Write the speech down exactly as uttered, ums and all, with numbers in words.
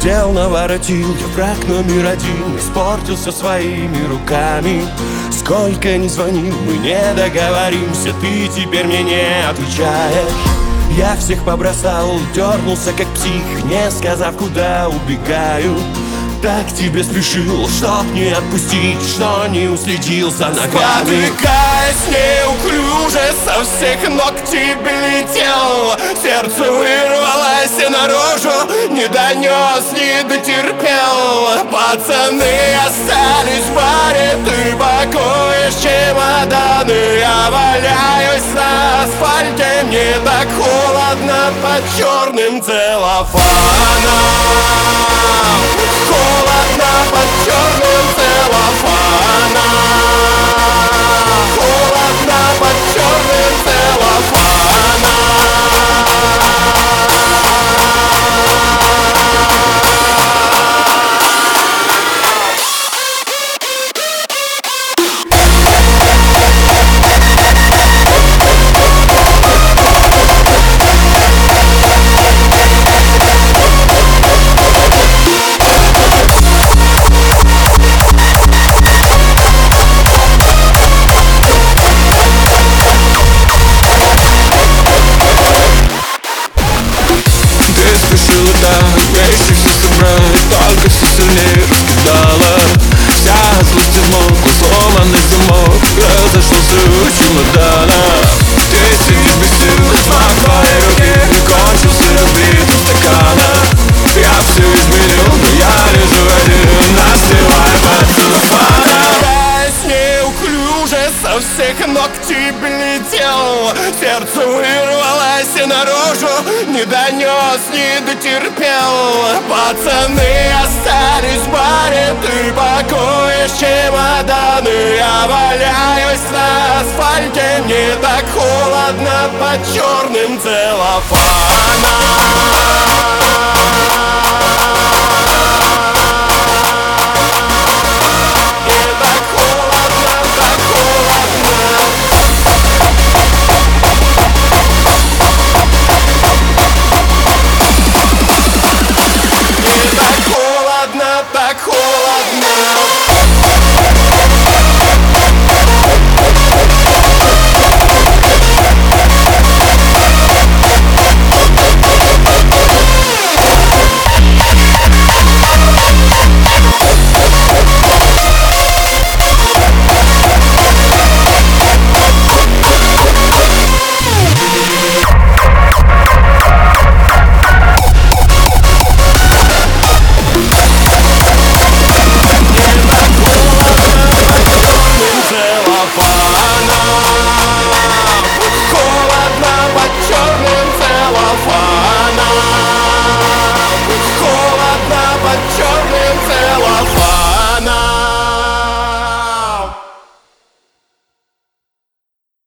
Дел наворотил я, враг номер один, испортился своими руками. Сколько ни звонил, мы не договоримся, ты теперь мне не отвечаешь. Я всех побросал, дернулся как псих, не сказав, куда убегаю. Так тебе спешил, чтоб не отпустить, что не уследил за ногами. Спотыкаясь неуклюже, со всех ног тебе летел. Сердце вырвалось наружу, не донес, не дотерпел. Пацаны остались в баре, ты пакуешь чемоданы. Я валяюсь на асфальте, мне так холодно под черным целлофаном. Холодно под черным целлофаном. Холодно под черным целлофаном. Вещи все собрать, только все сильнее раскидала. Вся злость измокла, сломанный замок разошелся у чемодана. Ты сидишь без сил, смак твоей руки кончился разбитым стаканом. Я все изменил, но я лежу один, настилая под целлофаном. Неуклюже со всех ног тебе летел. Сердце вырвалось наружу, не донес, не дотерпел. Пацаны остались в баре, ты пакуешь чемоданы. Я валяюсь на асфальте, мне так холодно под черным целлофаном.